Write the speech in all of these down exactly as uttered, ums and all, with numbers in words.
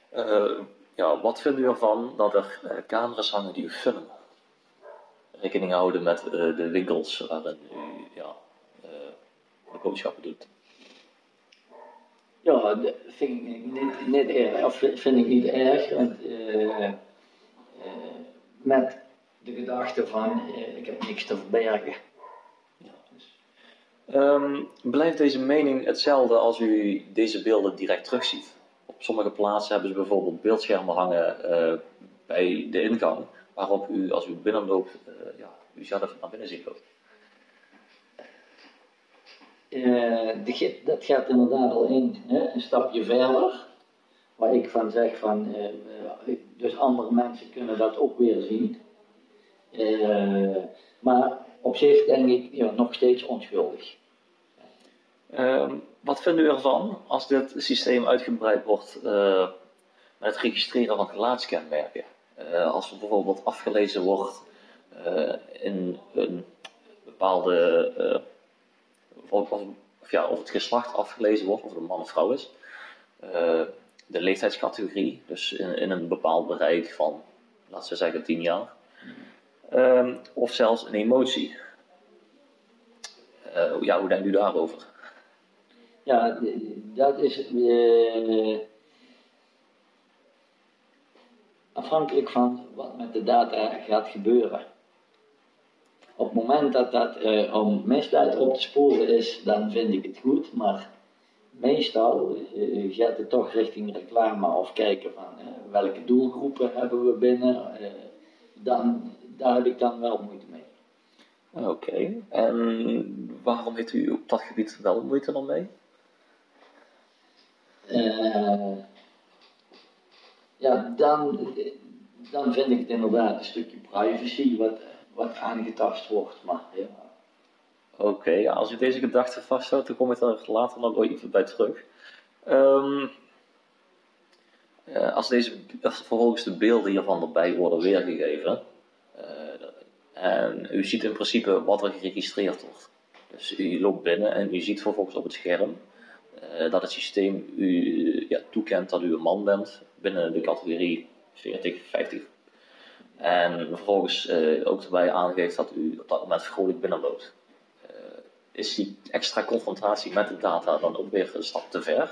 Uh, ja, wat vindt u ervan dat er uh, camera's hangen die u filmen? Rekening houden met uh, de winkels waarin u ja, uh, de boodschappen doet. Ja, dat vind ik niet, niet erg. Of vind ik niet erg. Want, uh, uh, met de gedachte van, uh, ik heb niks te verbergen. Ja. Um, blijft deze mening hetzelfde als u deze beelden direct terugziet? Op sommige plaatsen hebben ze bijvoorbeeld beeldschermen hangen uh, bij de ingang, waarop u als u binnenloopt, uh, ja, u zelf naar binnen ziet lopen. Uh, de, dat gaat inderdaad al in, hè, een stapje verder, waar ik van zeg van, uh, dus andere mensen kunnen dat ook weer zien. Uh, maar op zich denk ik ja, nog steeds onschuldig. Uh, wat vindt u ervan als dit systeem uitgebreid wordt uh, met het registreren van gelaatskenmerken? Uh, als er bijvoorbeeld afgelezen wordt uh, in een bepaalde, uh, of, of, of, ja, of het geslacht afgelezen wordt, of het een man of vrouw is, uh, de leeftijdscategorie, dus in, in een bepaald bereik van, laten we zeggen, tien jaar, uh, of zelfs een emotie. Uh, ja, hoe denkt u daarover? Ja, dat is uh, afhankelijk van wat met de data gaat gebeuren. Op het moment dat dat uh, om misdaad op te sporen is, dan vind ik het goed, maar meestal uh, gaat het toch richting reclame of kijken van uh, welke doelgroepen hebben we binnen, uh, dan, daar heb ik dan wel moeite mee. Oké, okay. En waarom heeft u op dat gebied wel moeite dan mee? Uh, ja, dan, dan vind ik het inderdaad een stukje privacy wat, wat aangetast wordt. Maar, ja. Oké, okay, ja, als u deze gedachte vasthoudt, dan kom ik er later nog even bij terug. Um, uh, als, deze, als vervolgens de beelden hiervan erbij worden weergegeven, uh, en u ziet in principe wat er geregistreerd wordt. Dus u loopt binnen en u ziet vervolgens op het scherm Uh, dat het systeem u uh, ja, toekent dat u een man bent binnen de categorie veertig, vijftig. En vervolgens uh, ook erbij aangeeft dat u op dat moment vrolijk binnenloopt. Uh, is die extra confrontatie met de data dan ook weer een stap te ver?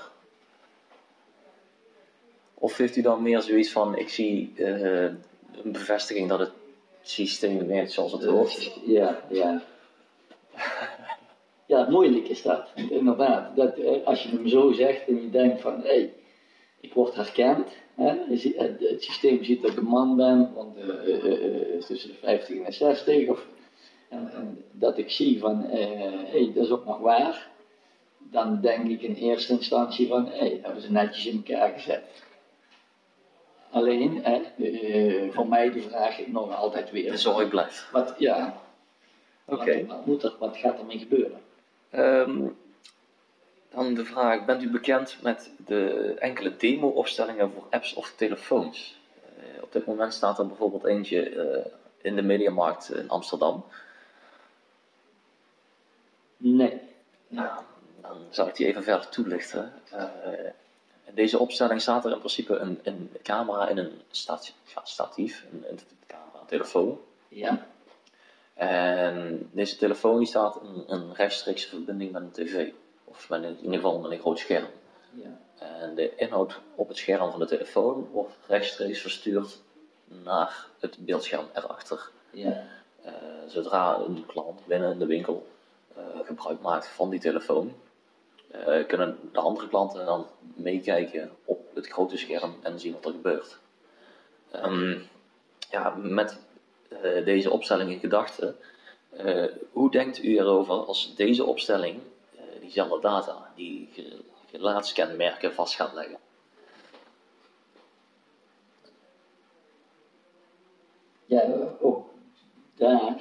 Of heeft u dan meer zoiets van, ik zie uh, een bevestiging dat het systeem werkt zoals het hoort? Ja, ja. Ja, moeilijk is dat, inderdaad. Dat, als je hem zo zegt en je denkt van, hé, hey, ik word herkend. Hè? Het systeem ziet dat ik een man ben, want uh, uh, uh, tussen de vijftig en de zestig. Of, en, en dat ik zie van, hé, uh, hey, dat is ook nog waar. Dan denk ik in eerste instantie van, hé, hey, dat hebben ze netjes in elkaar gezet. Alleen, hè, uh, voor mij de vraag nog altijd weer. De zorg blijft. Wat, ja. Oké. Okay. Wat, wat moet er, wat gaat ermee gebeuren? Um, dan de vraag, bent u bekend met de enkele demo-opstellingen voor apps of telefoons? Uh, op dit moment staat er bijvoorbeeld eentje uh, in de Mediamarkt in Amsterdam. Nee. Nou, dan zal ik die even verder toelichten. Uh, in deze opstelling staat er in principe een, een camera in een stati ja, statief, een, een camera, een telefoon. Ja. En deze telefoon die staat in een rechtstreekse verbinding met een tv. Of met een, in ieder geval met een groot scherm. Ja. En de inhoud op het scherm van de telefoon wordt rechtstreeks verstuurd naar het beeldscherm erachter. Ja. Uh, zodra een klant binnen de winkel uh, gebruik maakt van die telefoon, uh, kunnen de andere klanten dan meekijken op het grote scherm en zien wat er gebeurt. Um, ja, met Uh, deze opstelling in gedachten. Uh, hoe denkt u erover als deze opstelling uh, diezelfde data, die gelaatskenmerken vast gaat leggen? Ja, ook daar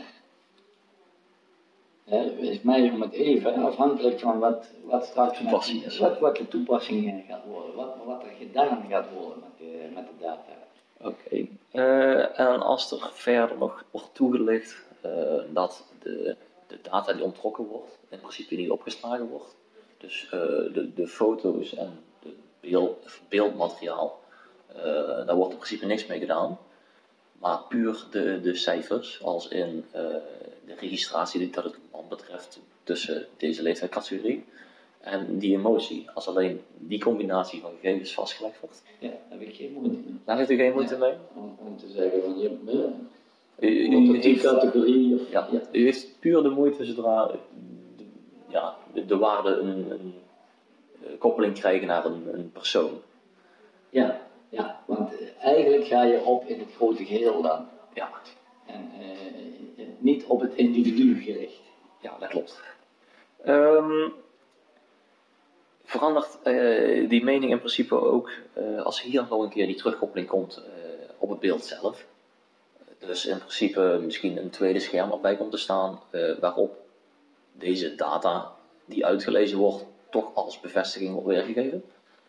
hè, is mij om het even afhankelijk van wat, wat straks toepassing is. Wat, wat de toepassing gaat worden, wat, wat er gedaan gaat worden met de, met de data. Oké, okay. uh, en als er verder nog wordt toegelicht uh, dat de, de data die onttrokken wordt, in principe niet opgeslagen wordt. Dus uh, de, de foto's en het beeld, beeldmateriaal uh, Uh, daar wordt in principe niks mee gedaan. Maar puur de, de cijfers, als in uh, de registratie die dat het man betreft tussen deze leeftijdscategorie en die emotie, als alleen die combinatie van gegevens vastgelegd wordt. Ja, daar heb ik geen moeite mee. Daar heeft u geen moeite ja, mee? Om, om te zeggen van je hebt me. U, u, u, heeft, categorie of, ja, ja. u heeft puur de moeite zodra de, ja, de, de waarden een, een, een koppeling krijgen naar een, een persoon. Ja, ja, want eigenlijk ga je op in het grote geheel dan. Ja. En uh, niet op het individu gericht. Ja, dat klopt. Um, verandert uh, die mening in principe ook uh, als hier nog een keer die terugkoppeling komt uh, op het beeld zelf. Dus in principe misschien een tweede scherm erbij komt te staan uh, waarop deze data die uitgelezen wordt toch als bevestiging wordt weergegeven?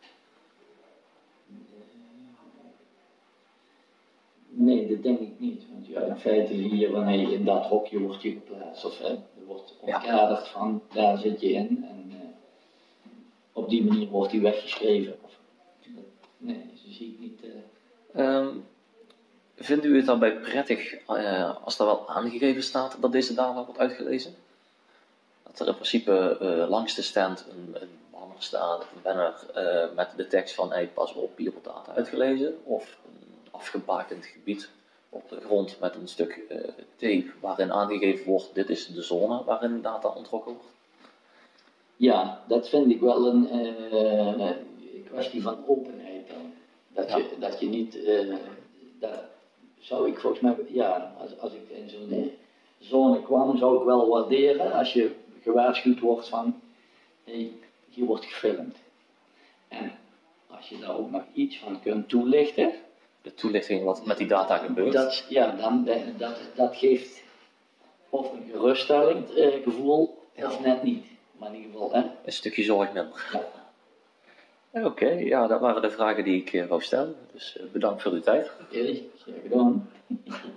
Nee, dat denk ik niet. Want ja, in feite zie je wanneer je in dat hokje wordt je geplaatst. Of hè, er wordt omkaderd ja. van daar zit je in. En uh, op die manier wordt die weggeschreven. Nee, zo zie ik niet. Uh... Um, vindt u het daarbij prettig uh, als er wel aangegeven staat dat deze data wordt uitgelezen? Dat er in principe uh, langs de stand een, een banner staat, een banner uh, met de tekst van hey, pas op, hier wordt data uitgelezen. Of een afgebakend gebied op de grond met een stuk uh, tape waarin aangegeven wordt, dit is de zone waarin data ontrokken wordt. Ja, dat vind ik wel een uh, kwestie van openheid dan. Dat, ja. je, dat je niet, uh, dat zou ik volgens mij, ja, als, als ik in zo'n zone kwam, zou ik wel waarderen als je gewaarschuwd wordt van, hey, hier wordt gefilmd. En als je daar ook nog iets van kunt toelichten. De toelichting wat met die data gebeurt. Dat, ja, dan, dat, dat geeft of een geruststellend uh, gevoel, ja. Of net niet. Maar in ieder geval, hè? Een stukje zorg minder. Ja. Oké, okay, ja, dat waren de vragen die ik uh, wou stellen. Dus uh, bedankt voor uw tijd. Oké, okay, zeer gedaan.